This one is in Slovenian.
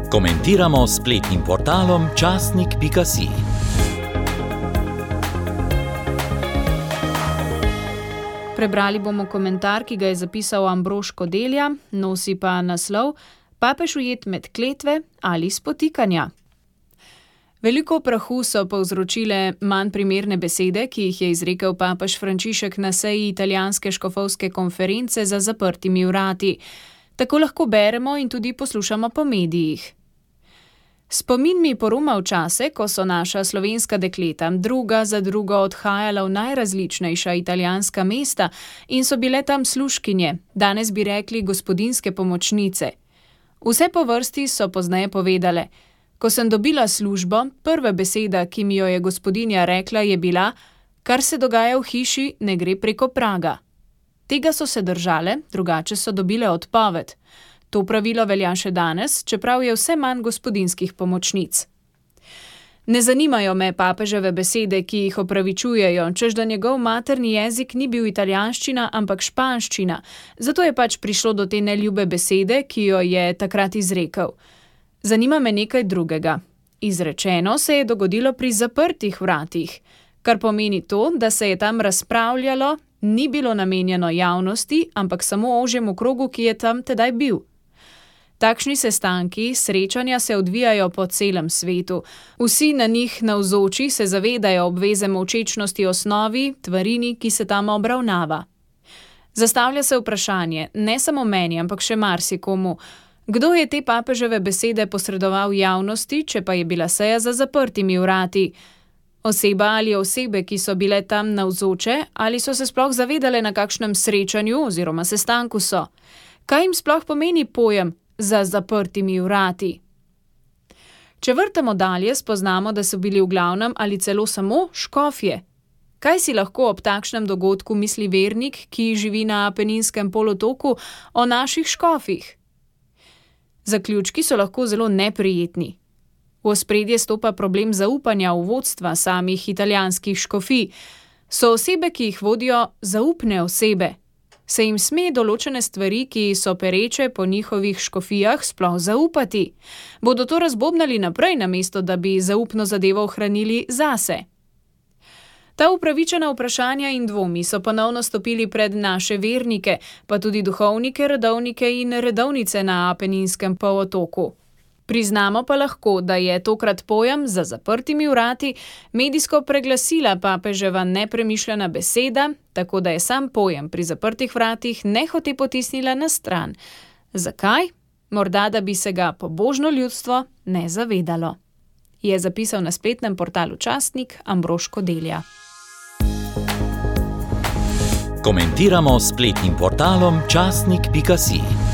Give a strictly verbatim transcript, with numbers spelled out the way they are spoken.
Komentiramo s spletnim portalom časnik pika si. Prebrali bomo komentar, ki ga je zapisal Ambrož Kodelja, nosi pa naslov Papež ujet med kletve ali spotikanja. Veliko prahu so povzročile manj primerne besede, ki jih je izrekel papež Frančišek na seji italijanske škofovske konference za zaprtimi vrati. Tako lahko beremo in tudi poslušamo po medijih. Spomin mi poruma v čase, ko so naša slovenska dekleta druga za drugo odhajala v najrazličnejša italijanska mesta in so bile tam služkinje, danes bi rekli gospodinjske pomočnice. Vse po vrsti so pozneje povedale: ko sem dobila službo, prva beseda, ki mi jo je gospodinja rekla, je bila: kar se dogaja v hiši, ne gre preko praga. Tega so se držale, drugače so dobile odpoved. To pravilo velja še danes, čeprav je vse manj gospodinjskih pomočnic. Ne zanimajo me papeževe besede, ki jih opravičujejo, češ da njegov materni jezik ni bil italijanščina, ampak španščina, zato je pač prišlo do te neljube besede, ki jo je takrat izrekel. Zanima me nekaj drugega. Izrečeno se je dogodilo pri zaprtih vratih, kar pomeni to, da se je tam razpravljalo, ni bilo namenjeno javnosti, ampak samo ožjemu krogu, ki je tam tedaj bil. Takšni sestanki, srečanja se odvijajo po celem svetu. Vsi na njih navzoči se zavedajo obveze molčečnosti osnovi, tvarini, ki se tam obravnava. Zastavlja se vprašanje, ne samo meni, ampak še marsikomu, kdo je te papeževe besede posredoval javnosti, če pa je bila seja za zaprtimi vrati? Oseba ali osebe, ki so bile tam navzoče, ali so se sploh zavedale, na kakšnem srečanju oziroma sestanku so? Kaj jim sploh pomeni pojem za zaprtimi vrati? Če vrtamo dalje, spoznamo, da so bili v glavnem ali celo samo škofje. Kaj si lahko ob takšnem dogodku misli vernik, ki živi na Apeninskem polotoku, o naših škofih? Zaključki so lahko zelo neprijetni. V ospredje stopa problem zaupanja v vodstva samih italijanskih škofij. So osebe, ki jih vodijo, zaupne osebe. Se jim sme določene stvari, ki so pereče po njihovih škofijah, sploh zaupati? Bodo to razbobnali naprej, namesto da bi zaupno zadevo ohranili zase? Ta upravičena vprašanja in dvomi so ponovno stopili pred naše vernike, pa tudi duhovnike, redovnike in redovnice na Apeninskem polotoku. Priznamo pa lahko, da je tokrat pojem za zaprtimi vrati medijsko preglasila papeževa nepremišljena beseda, tako da je sam pojem pri zaprtih vratih nehote potisnila na stran. Zakaj? Morda, da bi se ga pobožno ljudstvo ne zavedalo. Je zapisal na spletnem portalu Časnik Ambrož Kodelja. Komentiramo s spletnim portalom časnik pika si.